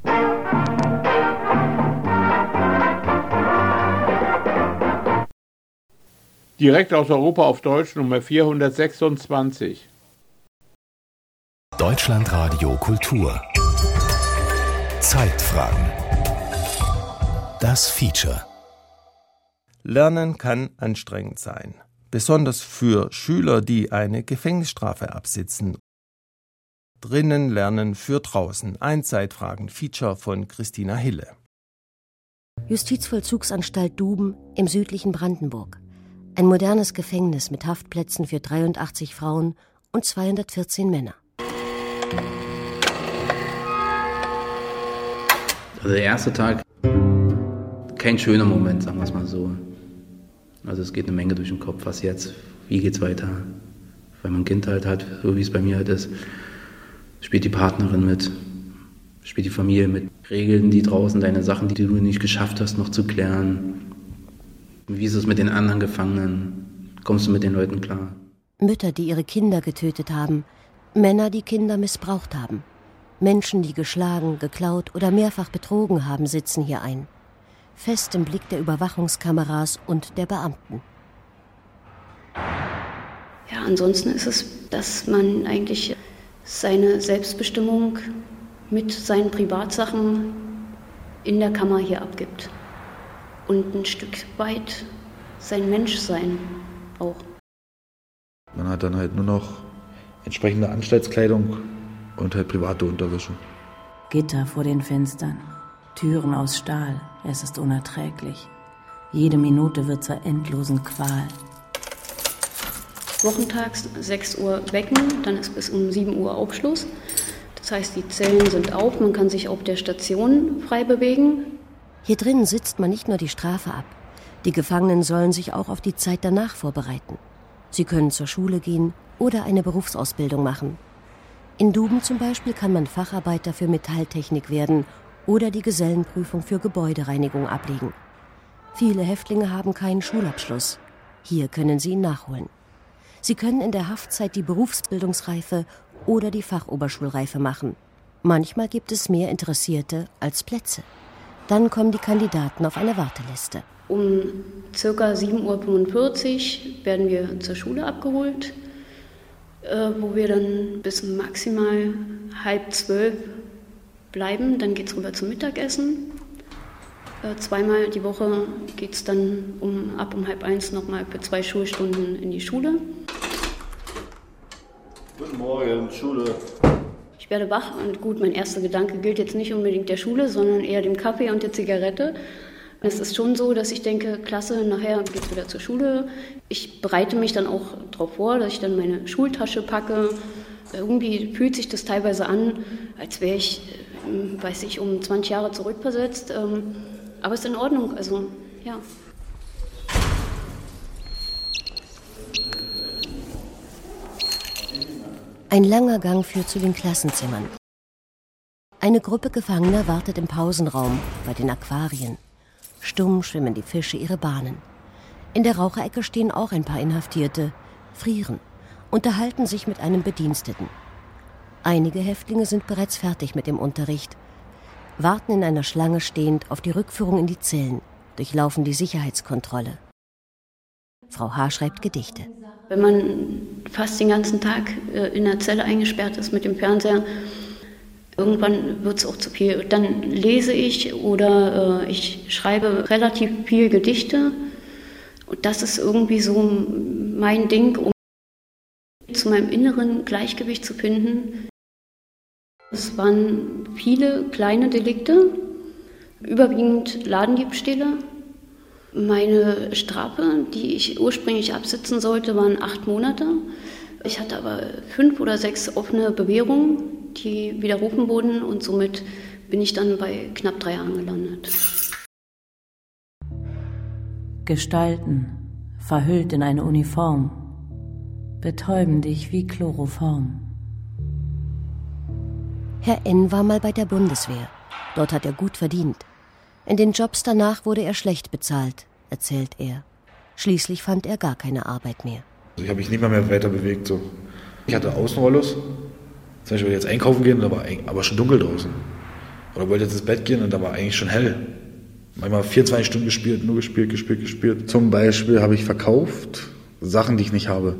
Direkt aus Europa auf Deutsch Nummer 426. Deutschlandradio Kultur. Zeitfragen. Das Feature. Lernen kann anstrengend sein, besonders für Schüler, die eine Gefängnisstrafe absitzen. Drinnen lernen für draußen. Ein Zeitfragen-Feature von Christina Hille. Justizvollzugsanstalt Duben im südlichen Brandenburg. Ein modernes Gefängnis mit Haftplätzen für 83 Frauen und 214 Männer. Also der erste Tag, kein schöner Moment, sagen wir es mal so. Also es geht eine Menge durch den Kopf, was jetzt, wie geht's weiter? Weil man ein Kind halt hat, so wie es bei mir halt ist, spielt die Partnerin mit, spielt die Familie mit. Regeln die draußen deine Sachen, die du nicht geschafft hast, noch zu klären. Wie ist es mit den anderen Gefangenen? Kommst du mit den Leuten klar? Mütter, die ihre Kinder getötet haben, Männer, die Kinder missbraucht haben. Menschen, die geschlagen, geklaut oder mehrfach betrogen haben, sitzen hier ein. Fest im Blick der Überwachungskameras und der Beamten. Ja, ansonsten ist es, dass man eigentlich seine Selbstbestimmung mit seinen Privatsachen in der Kammer hier abgibt. Und ein Stück weit sein Menschsein auch. Man hat dann halt nur noch entsprechende Anstaltskleidung und halt private Unterwäsche. Gitter vor den Fenstern, Türen aus Stahl, es ist unerträglich. Jede Minute wird zur endlosen Qual. Wochentags 6 Uhr wecken, dann ist bis um 7 Uhr Aufschluss. Das heißt, die Zellen sind auf, man kann sich auf der Station frei bewegen. Hier drinnen sitzt man nicht nur die Strafe ab. Die Gefangenen sollen sich auch auf die Zeit danach vorbereiten. Sie können zur Schule gehen oder eine Berufsausbildung machen. In Duben zum Beispiel kann man Facharbeiter für Metalltechnik werden oder die Gesellenprüfung für Gebäudereinigung ablegen. Viele Häftlinge haben keinen Schulabschluss. Hier können sie ihn nachholen. Sie können in der Haftzeit die Berufsbildungsreife oder die Fachoberschulreife machen. Manchmal gibt es mehr Interessierte als Plätze. Dann kommen die Kandidaten auf eine Warteliste. Um ca. 7.45 Uhr werden wir zur Schule abgeholt, wo wir dann bis maximal 11:30 bleiben. Dann geht es rüber zum Mittagessen. Zweimal die Woche geht es dann ab um 12:30 nochmal für 2 Schulstunden in die Schule. Guten Morgen, Schule. Ich werde wach und gut, mein erster Gedanke gilt jetzt nicht unbedingt der Schule, sondern eher dem Kaffee und der Zigarette. Es ist schon so, dass ich denke, klasse, nachher geht's wieder zur Schule. Ich bereite mich dann auch darauf vor, dass ich dann meine Schultasche packe. Irgendwie fühlt sich das teilweise an, als wäre ich, um 20 Jahre zurückversetzt. Aber es ist in Ordnung, also ja. Ein langer Gang führt zu den Klassenzimmern. Eine Gruppe Gefangener wartet im Pausenraum bei den Aquarien. Stumm schwimmen die Fische ihre Bahnen. In der Raucherecke stehen auch ein paar Inhaftierte, frieren, unterhalten sich mit einem Bediensteten. Einige Häftlinge sind bereits fertig mit dem Unterricht, warten in einer Schlange stehend auf die Rückführung in die Zellen, durchlaufen die Sicherheitskontrolle. Frau H. schreibt Gedichte. Wenn man fast den ganzen Tag in der Zelle eingesperrt ist mit dem Fernseher, irgendwann wird es auch zu viel. Dann lese ich oder ich schreibe relativ viel Gedichte. Und das ist irgendwie so mein Ding, um zu meinem inneren Gleichgewicht zu finden. Es waren viele kleine Delikte, überwiegend Ladendiebstähle. Meine Strafe, die ich ursprünglich absitzen sollte, waren 8 Monate. Ich hatte aber 5 oder 6 offene Bewährungen, die widerrufen wurden, und somit bin ich dann bei knapp 3 Jahren gelandet. Gestalten, verhüllt in eine Uniform, betäuben dich wie Chloroform. Herr N. war mal bei der Bundeswehr. Dort hat er gut verdient. In den Jobs danach wurde er schlecht bezahlt, erzählt er. Schließlich fand er gar keine Arbeit mehr. Ich habe mich nicht mehr weiter bewegt. So. Ich hatte Außenrollos. Zum Beispiel jetzt einkaufen gehen, aber schon dunkel draußen. Oder wollte jetzt ins Bett gehen und da war eigentlich schon hell. Manchmal 24 Stunden gespielt, nur gespielt. Zum Beispiel habe ich verkauft Sachen, die ich nicht habe.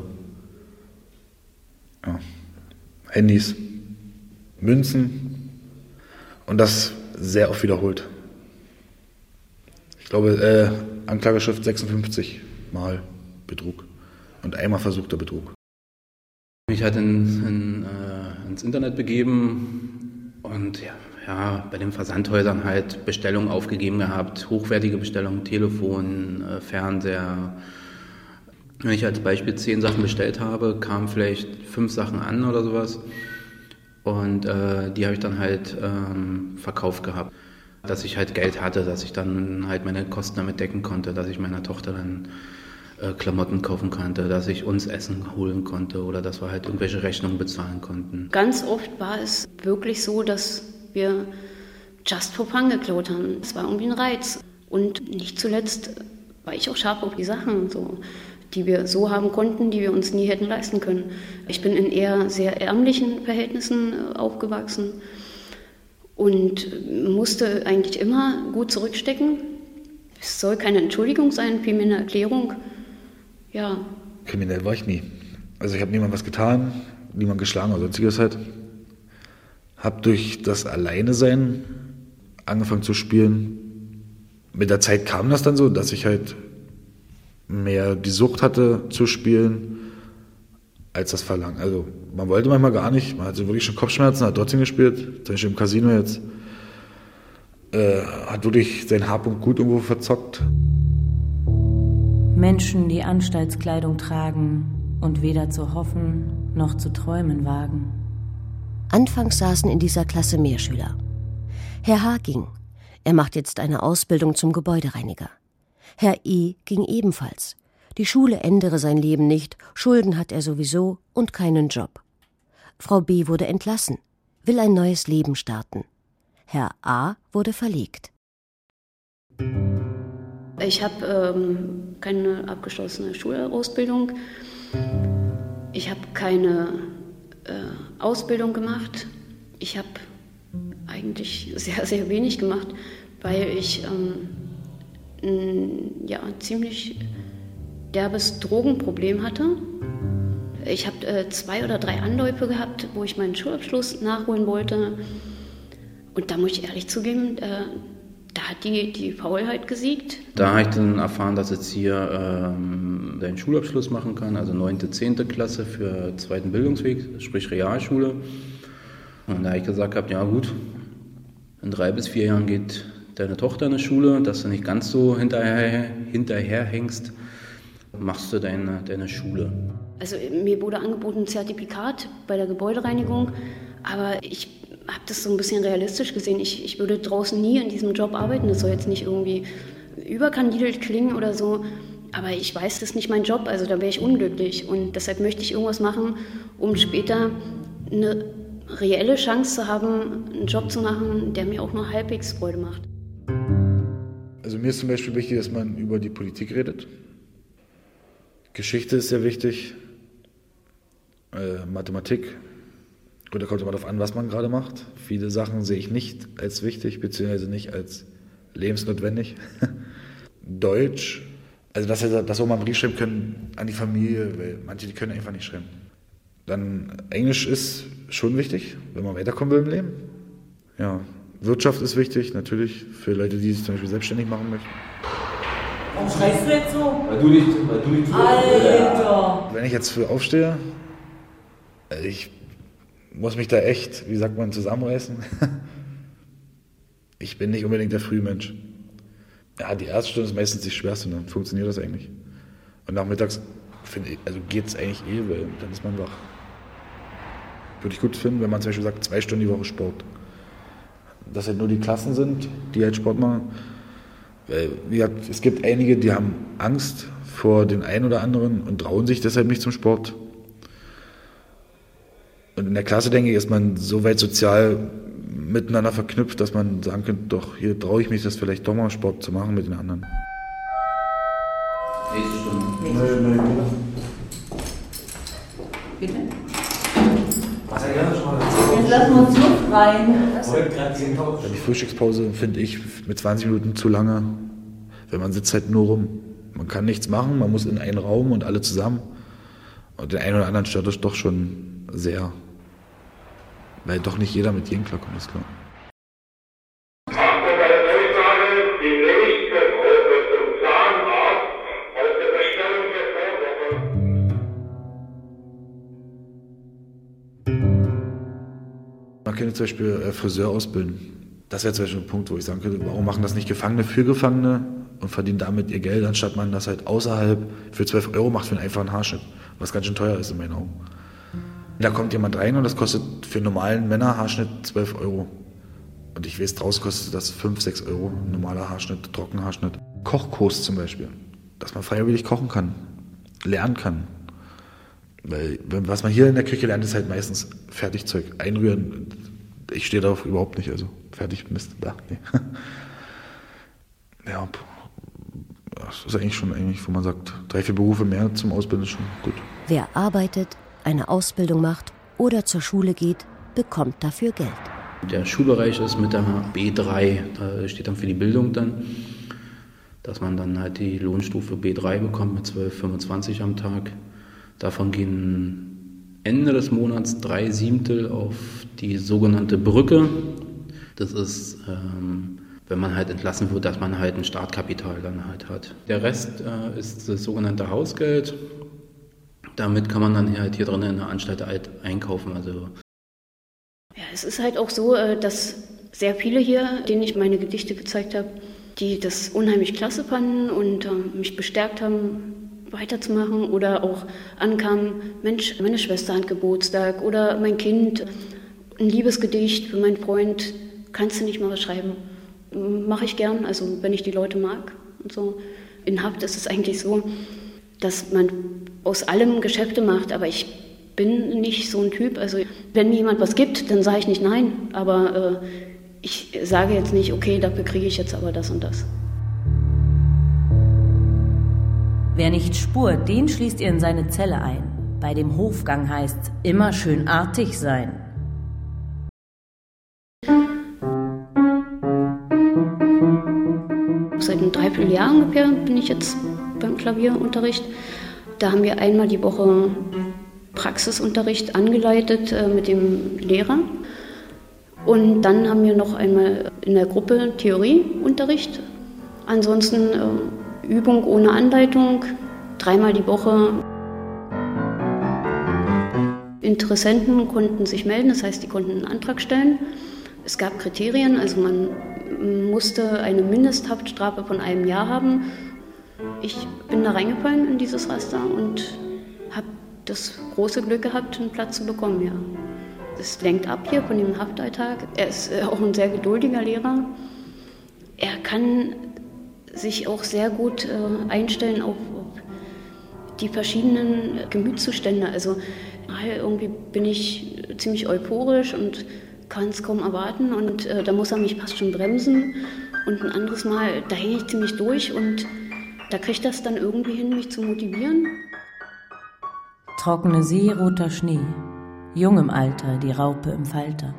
Ja. Handys, Münzen und das sehr oft wiederholt. Ich glaube, Anklageschrift 56 Mal Betrug und einmal versuchter Betrug. Ich hatte ins Internet begeben und ja, bei den Versandhäusern halt Bestellungen aufgegeben gehabt, hochwertige Bestellungen, Telefon, Fernseher. Wenn ich als Beispiel 10 Sachen bestellt habe, kamen vielleicht 5 Sachen an oder sowas und die habe ich dann halt verkauft gehabt. Dass ich halt Geld hatte, dass ich dann halt meine Kosten damit decken konnte, dass ich meiner Tochter dann Klamotten kaufen konnte, dass ich uns Essen holen konnte oder dass wir halt irgendwelche Rechnungen bezahlen konnten. Ganz oft war es wirklich so, dass wir just for fun geklaut haben. Es war irgendwie ein Reiz. Und nicht zuletzt war ich auch scharf auf die Sachen, so, die wir so haben konnten, die wir uns nie hätten leisten können. Ich bin in eher sehr ärmlichen Verhältnissen aufgewachsen und musste eigentlich immer gut zurückstecken. Es soll keine Entschuldigung sein, vielmehr eine Erklärung. Ja. Kriminell war ich nie. Also ich habe niemandem was getan, niemand geschlagen oder sonstiges halt. Habe durch das Alleine-Sein angefangen zu spielen. Mit der Zeit kam das dann so, dass ich halt mehr die Sucht hatte zu spielen, als das Verlangen. Also man wollte manchmal gar nicht, man hatte wirklich schon Kopfschmerzen, hat trotzdem gespielt, zum Beispiel im Casino jetzt. Hat wirklich seinen Haarpunkt gut irgendwo verzockt. Menschen, die Anstaltskleidung tragen und weder zu hoffen noch zu träumen wagen. Anfangs saßen in dieser Klasse mehr Schüler. Herr H. ging. Er macht jetzt eine Ausbildung zum Gebäudereiniger. Herr E. ging ebenfalls. Die Schule ändere sein Leben nicht, Schulden hat er sowieso und keinen Job. Frau B. wurde entlassen, will ein neues Leben starten. Herr A. wurde verlegt. Ich habe keine abgeschlossene Schulausbildung. Ich habe keine Ausbildung gemacht. Ich habe eigentlich sehr, sehr wenig gemacht, weil ich ein ziemlich derbes Drogenproblem hatte. Ich habe 2 oder 3 Anläufe gehabt, wo ich meinen Schulabschluss nachholen wollte. Und da muss ich ehrlich zugeben, da hat die Faulheit gesiegt. Da habe ich dann erfahren, dass ich jetzt hier den Schulabschluss machen kann, also 9., 10. Klasse für 2. Bildungsweg, sprich Realschule. Und da habe ich gesagt, ja gut, in 3 bis 4 Jahren geht deine Tochter in die Schule, dass du nicht ganz so hinterherhängst, machst du deine Schule. Also mir wurde angeboten ein Zertifikat bei der Gebäudereinigung, aber ich habe das so ein bisschen realistisch gesehen. Ich würde draußen nie in diesem Job arbeiten. Das soll jetzt nicht irgendwie überkandidelt klingen oder so, aber ich weiß, das ist nicht mein Job, also da wäre ich unglücklich. Und deshalb möchte ich irgendwas machen, um später eine reelle Chance zu haben, einen Job zu machen, der mir auch nur halbwegs Freude macht. Also mir ist zum Beispiel wichtig, dass man über die Politik redet. Geschichte ist sehr wichtig. Mathematik. Gut, da kommt immer darauf an, was man gerade macht. Viele Sachen sehe ich nicht als wichtig, beziehungsweise nicht als lebensnotwendig. Deutsch, also dass wir auch mal einen Brief schreiben können an die Familie, weil manche, die können einfach nicht schreiben. Dann Englisch ist schon wichtig, wenn man weiterkommen will im Leben. Ja, Wirtschaft ist wichtig, natürlich, für Leute, die sich zum Beispiel selbstständig machen möchten. Warum schreist du jetzt so? Weil du nicht Alter! Wenn ich jetzt früh aufstehe, ich muss mich da echt, wie sagt man, zusammenreißen. Ich bin nicht unbedingt der Frühmensch. Ja, die erste Stunde ist meistens die schwerste, dann funktioniert das eigentlich. Und nachmittags geht es eigentlich weil dann ist man wach. Würde ich gut finden, wenn man zum Beispiel sagt, 2 Stunden die Woche Sport. Dass halt nur die Klassen sind, die halt Sport machen. Weil, wie gesagt, es gibt einige, die haben Angst vor den einen oder anderen und trauen sich deshalb nicht zum Sport. Und in der Klasse, denke ich, ist man so weit sozial miteinander verknüpft, dass man sagen könnte, doch, hier traue ich mich, das vielleicht doch mal Sport zu machen mit den anderen. Nächste Stunde. Bitte? Was er gerne schon mal erzählt. lassen wir uns Luft rein. Die Frühstückspause finde ich mit 20 Minuten zu lange. Wenn man sitzt halt nur rum. Man kann nichts machen, man muss in einen Raum und alle zusammen. Und den einen oder anderen stört das doch schon sehr. Weil doch nicht jeder mit jedem klarkommt, ist klar. Man könnte zum Beispiel Friseur ausbilden. Das wäre zum Beispiel ein Punkt, wo ich sagen könnte, warum machen das nicht Gefangene für Gefangene und verdienen damit ihr Geld, anstatt man das halt außerhalb für 12 € macht für einen einfachen Haarschnitt, was ganz schön teuer ist in meinen Augen. Da kommt jemand rein und das kostet für einen normalen Männerhaarschnitt 12 €. Und ich weiß, draußen kostet das 5, 6 €, ein normaler Haarschnitt, Trockenhaarschnitt. Kochkurs zum Beispiel, dass man freiwillig kochen kann, lernen kann. Weil was man hier in der Küche lernt, ist halt meistens Fertigzeug, einrühren. Ich stehe darauf überhaupt nicht, also fertig, Mist, da, nee. Ja, das ist eigentlich schon, wo man sagt, 3, 4 Berufe mehr zum Ausbilden ist schon gut. Wer arbeitet, eine Ausbildung macht oder zur Schule geht, bekommt dafür Geld. Der Schulbereich ist mit der B3, da steht dann für die Bildung dann, dass man dann halt die Lohnstufe B3 bekommt mit 12,25 am Tag. Davon gehen Ende des Monats 3/7 auf die sogenannte Brücke. Das ist, wenn man halt entlassen wird, dass man halt ein Startkapital dann halt hat. Der Rest ist das sogenannte Hausgeld. Damit kann man dann halt hier drin in der Anstalt halt einkaufen. Also ja, es ist halt auch so, dass sehr viele hier, denen ich meine Gedichte gezeigt habe, die das unheimlich klasse fanden und mich bestärkt haben, weiterzumachen oder auch ankamen, Mensch, meine Schwester hat Geburtstag oder mein Kind, ein Liebesgedicht für meinen Freund, kannst du nicht mal was schreiben? Mache ich gern, also wenn ich die Leute mag und so. In Habt ist es eigentlich so, dass man aus allem Geschäfte macht, aber ich bin nicht so ein Typ, also wenn mir jemand was gibt, dann sage ich nicht nein, aber ich sage jetzt nicht, okay, dafür kriege ich jetzt aber das und das. Wer nicht spurt, den schließt ihr in seine Zelle ein. Bei dem Hofgang heißt's immer schön artig sein. Seit einem Dreivierteljahr ungefähr bin ich jetzt beim Klavierunterricht. Da haben wir einmal die Woche Praxisunterricht angeleitet mit dem Lehrer. Und dann haben wir noch einmal in der Gruppe Theorieunterricht. Ansonsten Übung ohne Anleitung, 3-mal die Woche. Interessenten konnten sich melden, das heißt, die konnten einen Antrag stellen. Es gab Kriterien, also man musste eine Mindesthaftstrafe von 1 Jahr haben. Ich bin da reingefallen in dieses Raster und habe das große Glück gehabt, einen Platz zu bekommen. Ja. Es lenkt ab hier von dem Haftalltag. Er ist auch ein sehr geduldiger Lehrer. Er kann sich auch sehr gut einstellen auf die verschiedenen Gemütszustände. Also irgendwie bin ich ziemlich euphorisch und kann es kaum erwarten und da muss er mich fast schon bremsen und ein anderes Mal, da hänge ich ziemlich durch und da kriegt das dann irgendwie hin, mich zu motivieren. Trockene See, roter Schnee, jung im Alter, die Raupe im Falter.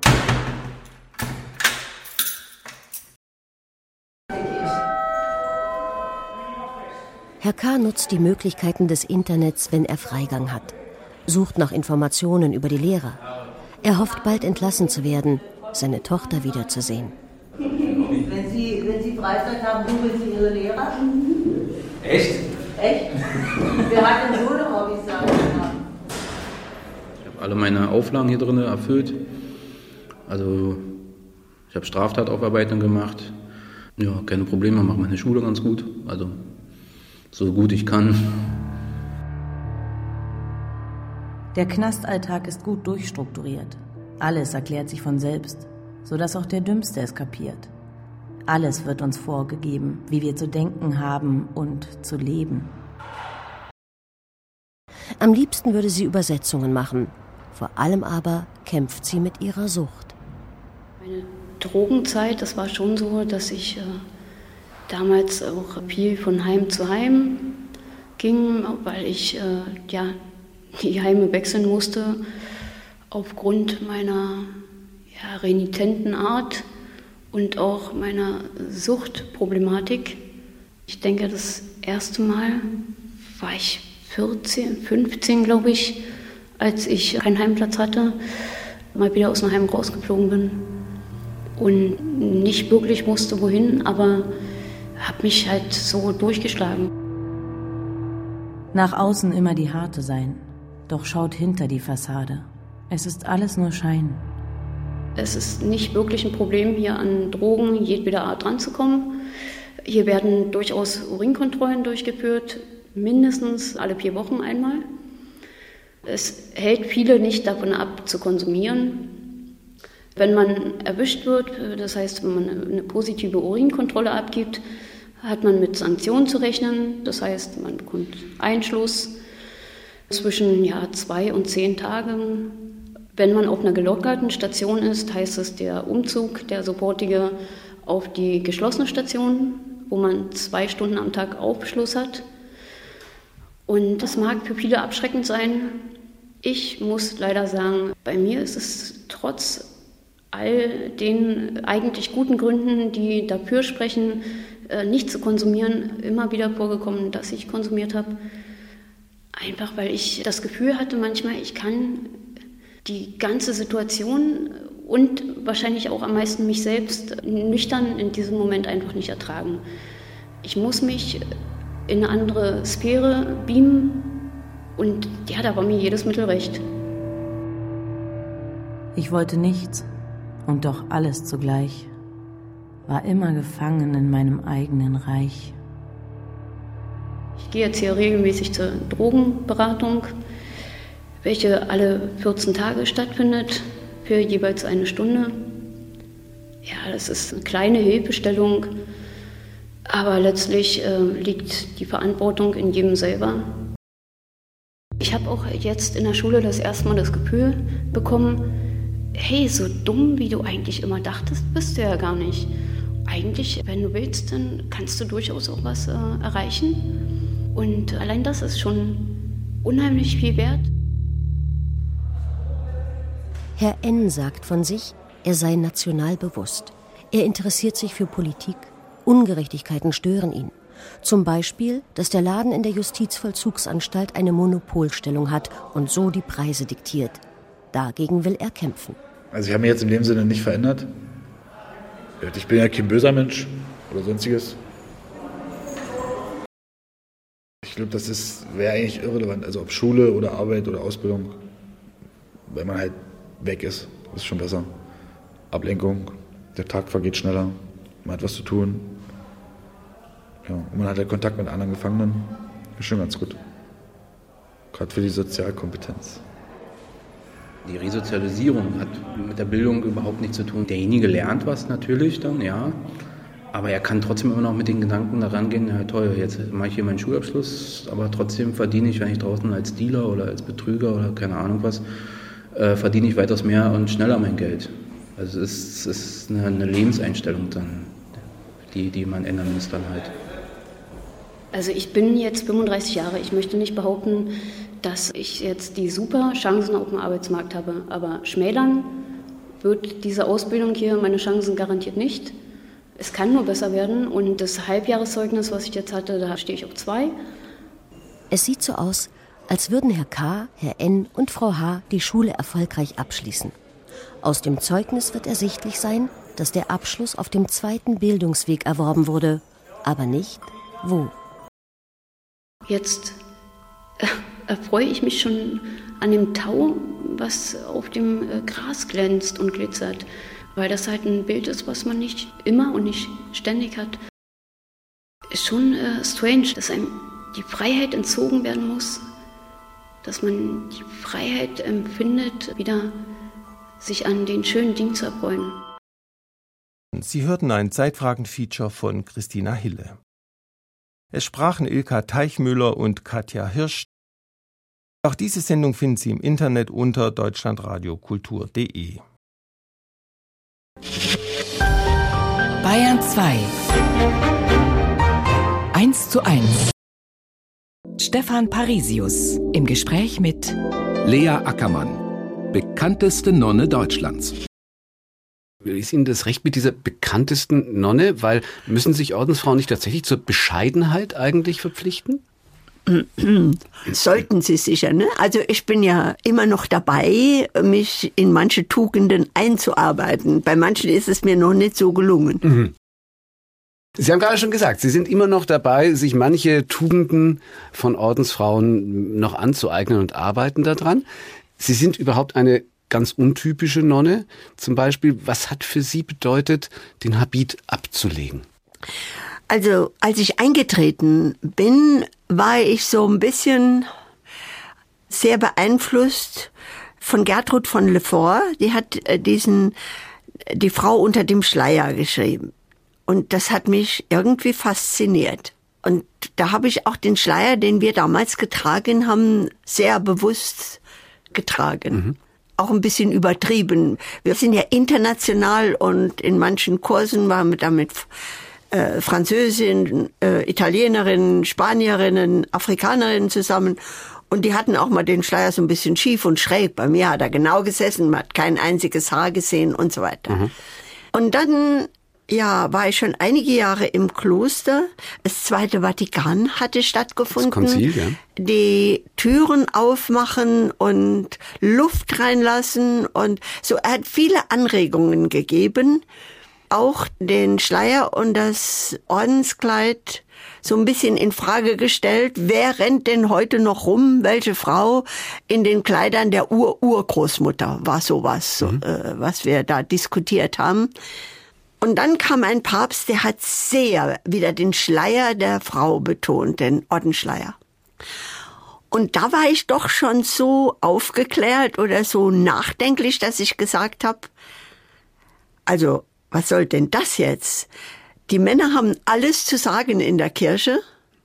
Herr K. nutzt die Möglichkeiten des Internets, wenn er Freigang hat. Sucht nach Informationen über die Lehrer. Er hofft, bald entlassen zu werden, seine Tochter wiederzusehen. Wenn Sie Freizeit haben, googeln Sie Ihre Lehrer? Echt? Echt? Wer hat denn so eine Hobbys, sagen Sie mal? Ich habe alle meine Auflagen hier drin erfüllt. Also ich habe Straftataufarbeitung gemacht. Ja, keine Probleme, mache meine Schule ganz gut. Also so gut ich kann. Der Knastalltag ist gut durchstrukturiert. Alles erklärt sich von selbst, sodass auch der Dümmste es kapiert. Alles wird uns vorgegeben, wie wir zu denken haben und zu leben. Am liebsten würde sie Übersetzungen machen. Vor allem aber kämpft sie mit ihrer Sucht. Meine Drogenzeit, das war schon so, dass ich damals auch viel von Heim zu Heim ging, weil ich die Heime wechseln musste, Aufgrund meiner renitenten Art und auch meiner Suchtproblematik. Ich denke, das erste Mal war ich 15, glaube ich, als ich keinen Heimplatz hatte, mal wieder aus dem Heim rausgeflogen bin und nicht wirklich wusste, wohin, aber habe mich halt so durchgeschlagen. Nach außen immer die Harte sein, doch schaut hinter die Fassade. Es ist alles nur Schein. Es ist nicht wirklich ein Problem, hier an Drogen jedweder Art ranzukommen. Hier werden durchaus Urinkontrollen durchgeführt, mindestens alle 4 Wochen einmal. Es hält viele nicht davon ab, zu konsumieren. Wenn man erwischt wird, das heißt, wenn man eine positive Urinkontrolle abgibt, hat man mit Sanktionen zu rechnen. Das heißt, man bekommt Einschluss zwischen 2 und 10 Tagen. Wenn man auf einer gelockerten Station ist, heißt es der Umzug, der sofortige, auf die geschlossene Station, wo man 2 Stunden am Tag Aufschluss hat. Und das mag für viele abschreckend sein. Ich muss leider sagen, bei mir ist es trotz all den eigentlich guten Gründen, die dafür sprechen, nicht zu konsumieren, immer wieder vorgekommen, dass ich konsumiert habe. Einfach weil ich das Gefühl hatte manchmal, ich kann die ganze Situation und wahrscheinlich auch am meisten mich selbst nüchtern in diesem Moment einfach nicht ertragen. Ich muss mich in eine andere Sphäre beamen und da war mir jedes Mittel recht. Ich wollte nichts und doch alles zugleich, war immer gefangen in meinem eigenen Reich. Ich gehe jetzt hier regelmäßig zur Drogenberatung, welche alle 14 Tage stattfindet, für jeweils 1 Stunde. Ja, das ist eine kleine Hilfestellung, aber letztlich liegt die Verantwortung in jedem selber. Ich habe auch jetzt in der Schule das erste Mal das Gefühl bekommen, hey, so dumm, wie du eigentlich immer dachtest, bist du ja gar nicht. Eigentlich, wenn du willst, dann kannst du durchaus auch was erreichen. Und allein das ist schon unheimlich viel wert. Herr N. sagt von sich, er sei national bewusst. Er interessiert sich für Politik. Ungerechtigkeiten stören ihn. Zum Beispiel, dass der Laden in der Justizvollzugsanstalt eine Monopolstellung hat und so die Preise diktiert. Dagegen will er kämpfen. Also ich habe mich jetzt in dem Sinne nicht verändert. Ich bin ja kein böser Mensch oder sonstiges. Ich glaube, wäre eigentlich irrelevant. Also ob Schule oder Arbeit oder Ausbildung, wenn man halt weg ist schon besser. Ablenkung, der Tag vergeht schneller, man hat was zu tun. Ja, und man hat halt Kontakt mit anderen Gefangenen. Ist schon ganz gut. Gerade für die Sozialkompetenz. Die Resozialisierung hat mit der Bildung überhaupt nichts zu tun. Derjenige lernt was natürlich dann, ja. Aber er kann trotzdem immer noch mit den Gedanken da rangehen, ja toll, jetzt mache ich hier meinen Schulabschluss, aber trotzdem verdiene ich, wenn ich draußen als Dealer oder als Betrüger oder keine Ahnung was, verdiene ich weitaus mehr und schneller mein Geld. Also es ist eine Lebenseinstellung dann, die man ändern muss dann halt. Also ich bin jetzt 35 Jahre. Ich möchte nicht behaupten, dass ich jetzt die super Chancen auf dem Arbeitsmarkt habe. Aber schmälern wird diese Ausbildung hier meine Chancen garantiert nicht. Es kann nur besser werden. Und das Halbjahreszeugnis, was ich jetzt hatte, da stehe ich auf 2. Es sieht so aus, als würden Herr K., Herr N. und Frau H. die Schule erfolgreich abschließen. Aus dem Zeugnis wird ersichtlich sein, dass der Abschluss auf dem 2. Bildungsweg erworben wurde, aber nicht wo. Jetzt erfreue ich mich schon an dem Tau, was auf dem Gras glänzt und glitzert, weil das halt ein Bild ist, was man nicht immer und nicht ständig hat. Ist schon strange, dass einem die Freiheit entzogen werden muss, dass man die Freiheit empfindet, wieder sich an den schönen Dingen zu erfreuen. Sie hörten ein Zeitfragen-Feature von Christina Hille. Es sprachen Ilka Teichmüller und Katja Hirsch. Auch diese Sendung finden Sie im Internet unter deutschlandradiokultur.de. Bayern 2 1:1 Stefan Parisius im Gespräch mit Lea Ackermann, bekannteste Nonne Deutschlands. Ist Ihnen das recht mit dieser bekanntesten Nonne? Weil müssen sich Ordensfrauen nicht tatsächlich zur Bescheidenheit eigentlich verpflichten? Sollten sie sicher, ne? Also ich bin ja immer noch dabei, mich in manche Tugenden einzuarbeiten. Bei manchen ist es mir noch nicht so gelungen. Mhm. Sie haben gerade schon gesagt, Sie sind immer noch dabei, sich manche Tugenden von Ordensfrauen noch anzueignen und arbeiten daran. Sie sind überhaupt eine ganz untypische Nonne. Zum Beispiel, was hat für Sie bedeutet, den Habit abzulegen? Also, als ich eingetreten bin, war ich so ein bisschen sehr beeinflusst von Gertrud von Lefort. Die hat die Frau unter dem Schleier geschrieben. Und das hat mich irgendwie fasziniert. Und da habe ich auch den Schleier, den wir damals getragen haben, sehr bewusst getragen. Mhm. Auch ein bisschen übertrieben. Wir sind ja international und in manchen Kursen waren wir damit Französinnen, Italienerinnen, Spanierinnen, Afrikanerinnen zusammen. Und die hatten auch mal den Schleier so ein bisschen schief und schräg. Bei mir hat er genau gesessen, man hat kein einziges Haar gesehen und so weiter. Mhm. Und dann, war ich schon einige Jahre im Kloster. Das Zweite Vatikan hatte stattgefunden. Das Konzil, ja. Die Türen aufmachen und Luft reinlassen und so. Er hat viele Anregungen gegeben. Auch den Schleier und das Ordenskleid so ein bisschen in Frage gestellt. Wer rennt denn heute noch rum? Welche Frau in den Kleidern der Urgroßmutter? War sowas, was wir da diskutiert haben. Und dann kam ein Papst, der hat sehr wieder den Schleier der Frau betont, den Ordensschleier. Und da war ich doch schon so aufgeklärt oder so nachdenklich, dass ich gesagt habe, also, was soll denn das jetzt? Die Männer haben alles zu sagen in der Kirche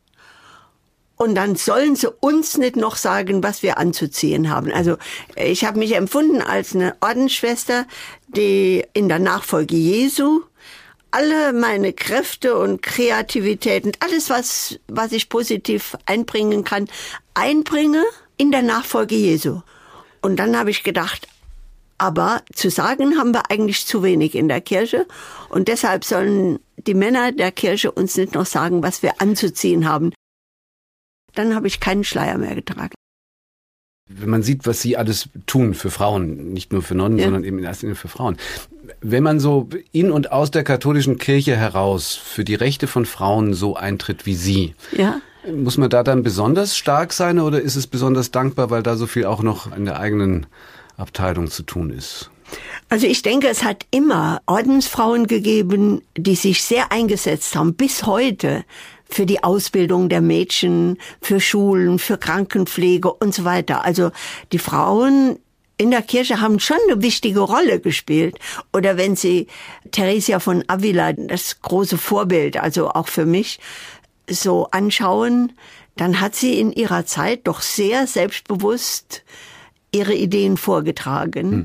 und dann sollen sie uns nicht noch sagen, was wir anzuziehen haben. Also ich habe mich empfunden als eine Ordensschwester, die in der Nachfolge Jesu alle meine Kräfte und Kreativität und alles, was ich positiv einbringen kann, einbringe in der Nachfolge Jesu. Und dann habe ich gedacht, aber zu sagen haben wir eigentlich zu wenig in der Kirche und deshalb sollen die Männer der Kirche uns nicht noch sagen, was wir anzuziehen haben. Dann habe ich keinen Schleier mehr getragen. Wenn man sieht, was Sie alles tun für Frauen, nicht nur für Nonnen, sondern eben in erster Linie für Frauen. Wenn man so in und aus der katholischen Kirche heraus für die Rechte von Frauen so eintritt wie Sie, muss man da dann besonders stark sein oder ist es besonders dankbar, weil da so viel auch noch in der eigenen Abteilung zu tun ist? Also ich denke, es hat immer Ordensfrauen gegeben, die sich sehr eingesetzt haben, bis heute, für die Ausbildung der Mädchen, für Schulen, für Krankenpflege und so weiter. Also die Frauen in der Kirche haben schon eine wichtige Rolle gespielt. Oder wenn Sie Theresia von Avila, das große Vorbild, also auch für mich, so anschauen, dann hat sie in ihrer Zeit doch sehr selbstbewusst ihre Ideen vorgetragen.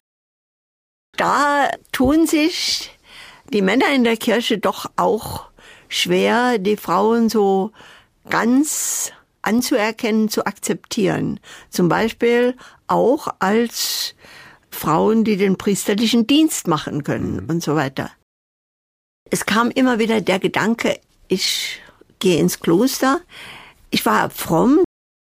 Da tun sich die Männer in der Kirche doch auch schwer, die Frauen so ganz anzuerkennen, zu akzeptieren. Zum Beispiel auch als Frauen, die den priesterlichen Dienst machen können und so weiter. Es kam immer wieder der Gedanke, ich gehe ins Kloster. Ich war fromm,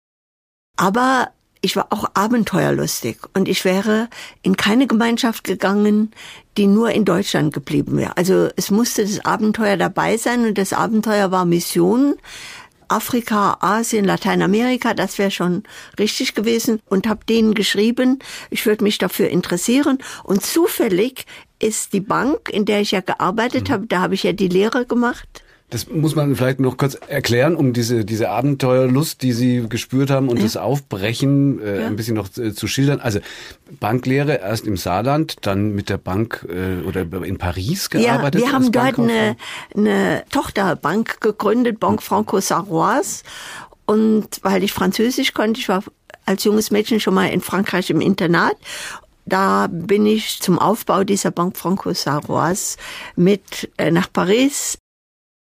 aber ich war auch abenteuerlustig und ich wäre in keine Gemeinschaft gegangen, die nur in Deutschland geblieben wäre. Also es musste das Abenteuer dabei sein und das Abenteuer war Mission. Afrika, Asien, Lateinamerika, das wäre schon richtig gewesen und habe denen geschrieben, ich würde mich dafür interessieren und zufällig ist die Bank, in der ich ja gearbeitet habe, da habe ich ja die Lehre gemacht. Das muss man vielleicht noch kurz erklären, um diese Abenteuerlust, die Sie gespürt haben und das Aufbrechen ein bisschen noch zu schildern. Also Banklehre erst im Saarland, dann mit der Bank oder in Paris gearbeitet. Ja, wir haben dort eine Tochterbank gegründet, Banque Franco-Sarroise. Und weil ich Französisch konnte, ich war als junges Mädchen schon mal in Frankreich im Internat. Da bin ich zum Aufbau dieser Banque Franco-Sarroise mit nach Paris.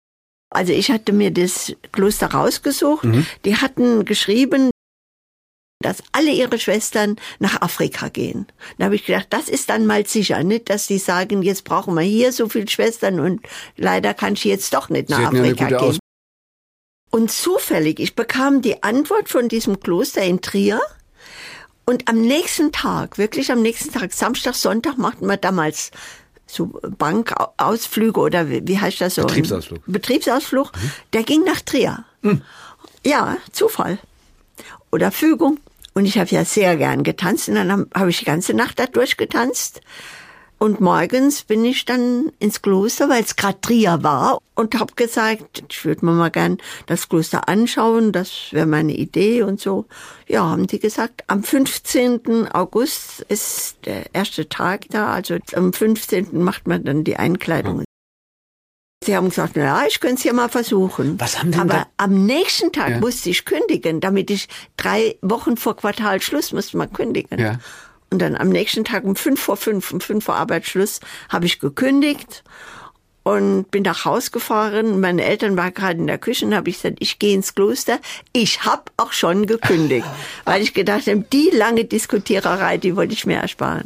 Also ich hatte mir das Kloster rausgesucht. Die hatten geschrieben, dass alle ihre Schwestern nach Afrika gehen. Da habe ich gedacht, das ist dann mal sicher, nicht, dass sie sagen, jetzt brauchen wir hier so viele Schwestern und leider kann ich jetzt doch nicht nach Afrika gehen. Und zufällig, ich bekam die Antwort von diesem Kloster in Trier und am nächsten Tag, wirklich am nächsten Tag, Samstag, Sonntag, machten wir damals so Bankausflüge oder wie heißt das so? Betriebsausflug. Der ging nach Trier. Ja, Zufall. Oder Fügung. Und ich habe ja sehr gern getanzt und dann habe ich die ganze Nacht da durchgetanzt. Und morgens bin ich dann ins Kloster, weil es gerade Trier war und habe gesagt, ich würde mir mal gern das Kloster anschauen, das wäre meine Idee und so. Ja, haben die gesagt, am 15. August ist der erste Tag da, also am 15. macht man dann die Einkleidung. Sie haben gesagt, ja, ich könnte es ja mal versuchen. Was haben Sie Aber am nächsten Tag musste ich kündigen, damit ich 3 Wochen vor Quartalsschluss musste man kündigen. Ja. Und dann am nächsten Tag um 5:05, um 5 Uhr Arbeitsschluss, habe ich gekündigt und bin nach Haus gefahren. Meine Eltern waren gerade in der Küche und habe ich gesagt, ich gehe ins Kloster. Ich habe auch schon gekündigt, weil ich gedacht habe, die lange Diskutiererei, die wollte ich mir ersparen.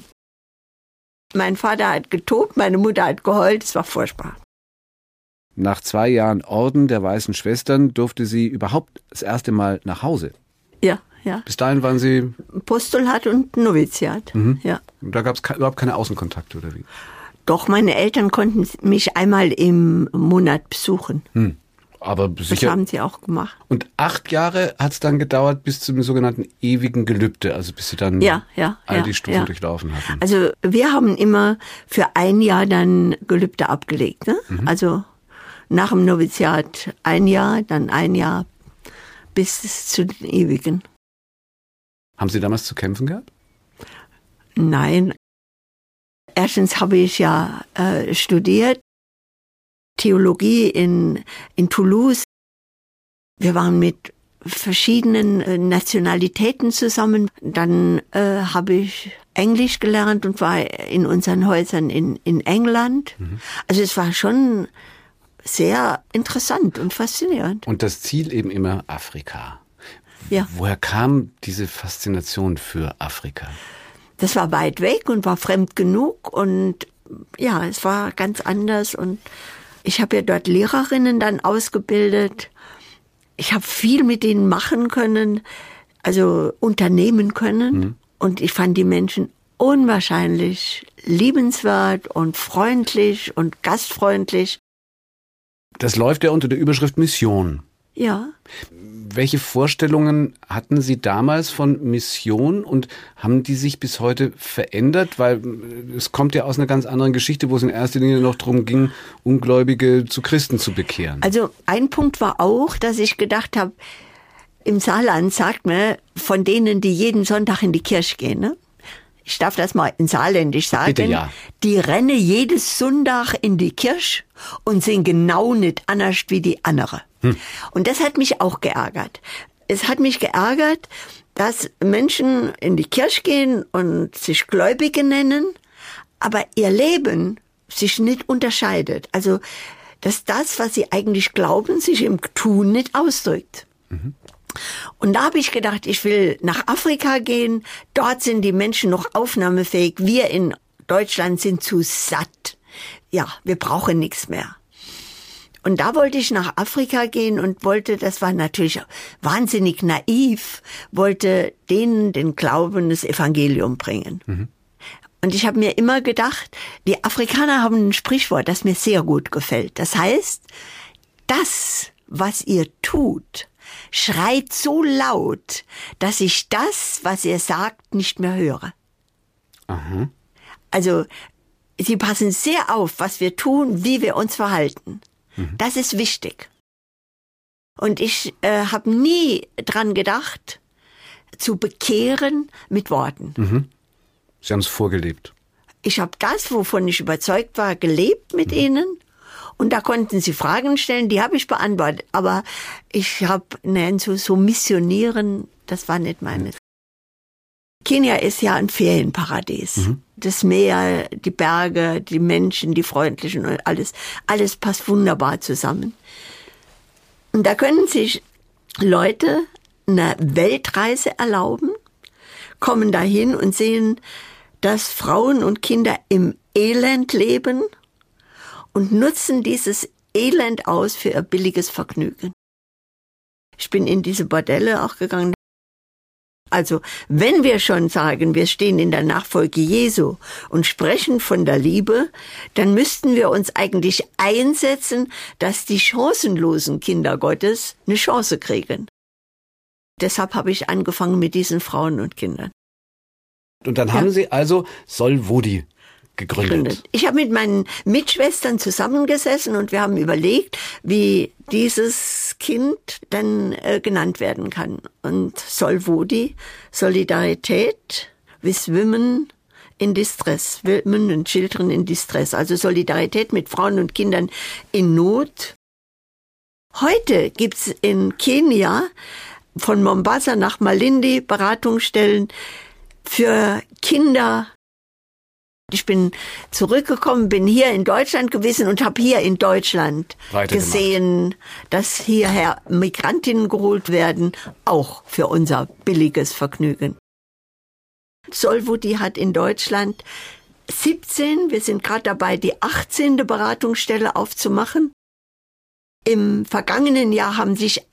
Mein Vater hat getobt, meine Mutter hat geheult, es war furchtbar. Nach 2 Jahren Orden der Weißen Schwestern durfte sie überhaupt das erste Mal nach Hause. Ja, ja. Bis dahin waren Sie Postulat und Noviziat. Ja. Und da gab es überhaupt keine Außenkontakte, oder wie? Doch, meine Eltern konnten mich einmal im Monat besuchen. Aber sicher. Das haben sie auch gemacht. Und 8 Jahre hat es dann gedauert bis zum sogenannten ewigen Gelübde, also bis Sie dann all die Stufen durchlaufen hatten. Also wir haben immer für 1 Jahr dann Gelübde abgelegt. Ne? Also nach dem Noviziat 1 Jahr, dann 1 Jahr bis zu den Ewigen. Haben Sie damals zu kämpfen gehabt? Nein. Erstens habe ich ja studiert, Theologie in Toulouse. Wir waren mit verschiedenen Nationalitäten zusammen. Dann habe ich Englisch gelernt und war in unseren Häusern in England. Also es war schon sehr interessant und faszinierend. Und das Ziel eben immer Afrika. Ja. Woher kam diese Faszination für Afrika? Das war weit weg und war fremd genug und ja, es war ganz anders und ich habe ja dort Lehrerinnen dann ausgebildet. Ich habe viel mit denen machen können, also unternehmen können und ich fand die Menschen unwahrscheinlich liebenswert und freundlich und gastfreundlich. Das läuft ja unter der Überschrift Mission. Ja. Welche Vorstellungen hatten Sie damals von Mission und haben die sich bis heute verändert? Weil es kommt ja aus einer ganz anderen Geschichte, wo es in erster Linie noch darum ging, Ungläubige zu Christen zu bekehren. Also ein Punkt war auch, dass ich gedacht habe, im Saarland sagt man von denen, die jeden Sonntag in die Kirche gehen, ne? Ich darf das mal in Saarländisch sagen. Bitte, ja. Die rennen jedes Sonntag in die Kirche und sind genau nicht anders wie die andere. Und das hat mich auch geärgert. Es hat mich geärgert, dass Menschen in die Kirche gehen und sich Gläubige nennen, aber ihr Leben sich nicht unterscheidet. Also, dass das, was sie eigentlich glauben, sich im Tun nicht ausdrückt. Und da habe ich gedacht, ich will nach Afrika gehen. Dort sind die Menschen noch aufnahmefähig. Wir in Deutschland sind zu satt. Ja, wir brauchen nichts mehr. Und da wollte ich nach Afrika gehen und wollte, das war natürlich wahnsinnig naiv, wollte denen den Glauben, das Evangelium bringen. Und ich habe mir immer gedacht, die Afrikaner haben ein Sprichwort, das mir sehr gut gefällt. Das heißt, das, was ihr tut, schreit so laut, dass ich das, was ihr sagt, nicht mehr höre. Also, sie passen sehr auf, was wir tun, wie wir uns verhalten. Das ist wichtig. Und ich habe nie dran gedacht, zu bekehren mit Worten. Sie haben es vorgelebt. Ich habe das, wovon ich überzeugt war, gelebt mit ihnen. Und da konnten sie Fragen stellen, die habe ich beantwortet. Aber ich habe so missionieren, das war nicht meines. Kenia ist ja ein Ferienparadies. Das Meer, die Berge, die Menschen, die Freundlichen und alles passt wunderbar zusammen. Und da können sich Leute eine Weltreise erlauben kommen dahin und sehen, dass Frauen und Kinder im Elend leben und nutzen dieses Elend aus für ihr billiges Vergnügen. Ich bin in diese Bordelle auch gegangen. Also, wenn wir schon sagen, wir stehen in der Nachfolge Jesu und sprechen von der Liebe, dann müssten wir uns eigentlich einsetzen, dass die chancenlosen Kinder Gottes eine Chance kriegen. Deshalb habe ich angefangen mit diesen Frauen und Kindern. Und dann haben Sie also Solvodi gegründet. Ich habe mit meinen Mitschwestern zusammengesessen und wir haben überlegt, wie dieses Kind dann genannt werden kann. Und Solvodi, Solidarität with Women in Distress, Women and Children in Distress, also Solidarität mit Frauen und Kindern in Not. Heute gibt's in Kenia von Mombasa nach Malindi Beratungsstellen für Kinder. Ich bin zurückgekommen, bin hier in Deutschland gewesen und habe hier in Deutschland gesehen, dass hierher Migrantinnen geholt werden, auch für unser billiges Vergnügen. Solvodi hat in Deutschland 17, wir sind gerade dabei, die 18. Beratungsstelle aufzumachen. Im vergangenen Jahr haben sich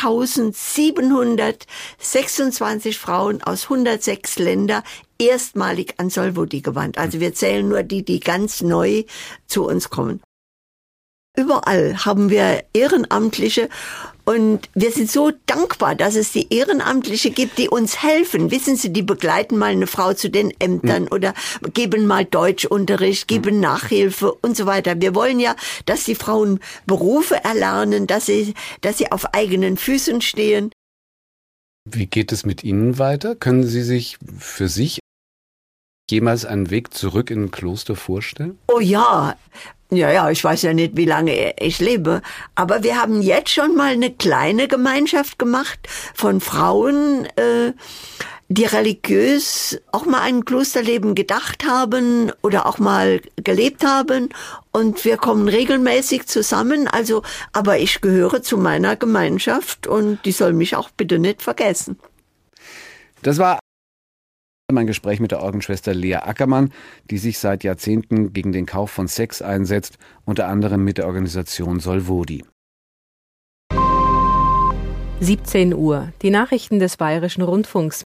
1726 Frauen aus 106 Ländern erstmalig an Solvodi gewandt. Also wir zählen nur die ganz neu zu uns kommen. Überall haben wir Ehrenamtliche und wir sind so dankbar, dass es die Ehrenamtliche gibt, die uns helfen. Wissen Sie, die begleiten mal eine Frau zu den Ämtern oder geben mal Deutschunterricht, geben Nachhilfe und so weiter. Wir wollen ja, dass die Frauen Berufe erlernen, dass sie auf eigenen Füßen stehen. Wie geht es mit Ihnen weiter? Können Sie sich für sich jemals einen Weg zurück in ein Kloster vorstellen? Oh ja. Ja, ich weiß ja nicht, wie lange ich lebe, aber wir haben jetzt schon mal eine kleine Gemeinschaft gemacht von Frauen, die religiös auch mal ein Klosterleben gedacht haben oder auch mal gelebt haben und wir kommen regelmäßig zusammen, also, aber ich gehöre zu meiner Gemeinschaft und die soll mich auch bitte nicht vergessen. Das war mein Gespräch mit der Ordensschwester Lea Ackermann, die sich seit Jahrzehnten gegen den Kauf von Sex einsetzt, unter anderem mit der Organisation Solvodi. 17 Uhr, die Nachrichten des Bayerischen Rundfunks.